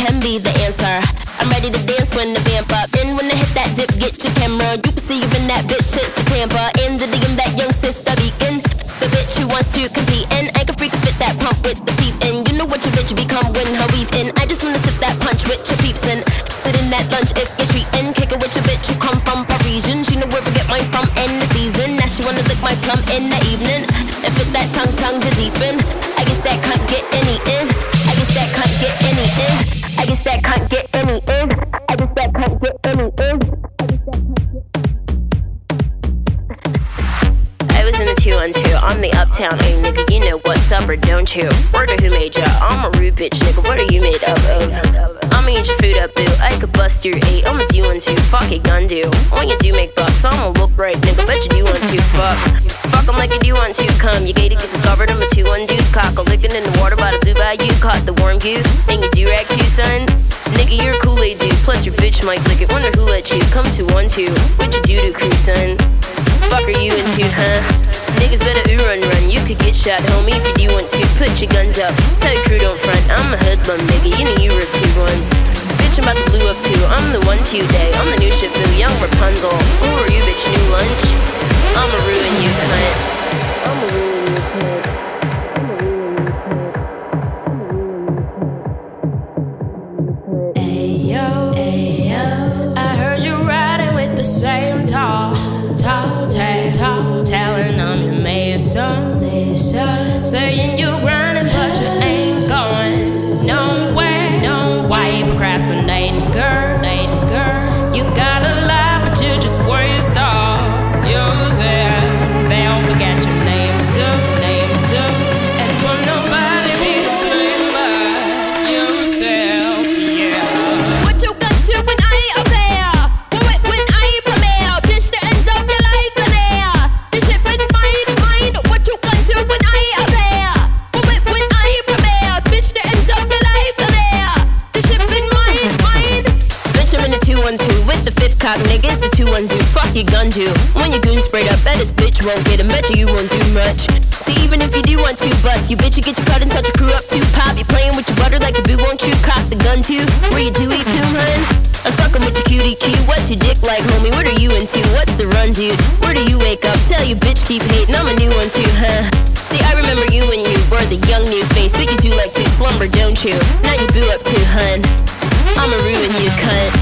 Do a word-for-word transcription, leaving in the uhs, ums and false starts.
can be the answer. I'm ready to dance when the vamp up. Then when I hit that dip, get your camera. You can see even that bitch shit's the camper. In the D M, that young sister beacon. The bitch who wants to compete and I can freak fit that pump with the peep in. You know what your bitch become when her weave in. I just wanna sip that punch with your peeps in. Sit in that lunch if you're treating. Kick it with your bitch who come from Parisian. She know where to get mine from in the season. Now she wanna lick my plum in the evening and fit that tongue tongue to deepen. I guess that can't get any in. I guess that can't get any in. I guess that can't get any in. I guess that can't get any in. I was in the two one two on the uptown, hey nigga, you know what's up or don't you? Word of who made ya? I'm a rude bitch, nigga, what are you made up of? I'ma eat your food up, boo, I could bust your eight, I'ma do one two, fuck it, gun do. When you do make bucks, I'ma look right, nigga, bet you do want to, fuck. Fuck 'em like you do want to, come, you gated, get discovered, I'm a two one deuce, cock, a lickin' in the water by the blue bayou, caught the warm goose, and you do rag too, son? Nigga, you're a Kool-Aid dude, plus your bitch might lick it, wonder who let you come to one two, what you do to crew, son? Fuck are you into, huh? Niggas better ooh run run, you could get shot, homie, if you do want to. Put your guns up, tell your crew don't front. I'm a hoodlum, nigga, you know you were two ones. Bitch, I'm about to blue up too, I'm the one two day. I'm the new ship boo, young Rapunzel. Who are you, bitch, new lunch? I'ma ruin you, cunt. I'ma ruin you, cunt. Ayo, ayo, I heard you riding with the same tall, tall tale, tall telling I'm your mason, mason. Saying you grinding but you ain't going nowhere, no way. Procrastinating, girl, girl. You got a lot but you just waste all yourself. They'll forget your name soon, name soon, and will nobody be dreaming about yourself, yeah. What you gonna do when I ain't up there? When, when I ain't premiere? Bitch, the end of your life in there. This shit in mind, mind. What you gonna do when I ain't up there? When, when I ain't premiere? Bitch, the end of your life in there. This shit in mind, mind. Bitch, I'm in the two one two with the fifth cock, nigga, it's the two one two. Fuck your gun you. When your goon sprayed up, bet this bitch won't get him. Bet you you won't do much. See, even if you do want to bust, you bitch, you get your cut and touch your crew up too. Pop, you playing with your butter like a boo, won't you? Cock the gun too. Where you do eat doom, hun? I'm fucking with your cutie cue. What's your dick like, homie? What are you into? What's the run, dude? Where do you wake up? Tell your bitch keep hating. I'm a new one too, huh? See, I remember you when you were the young new face, but you do like to slumber, don't you? Now you boo up too, hun. I'ma ruin you, cunt.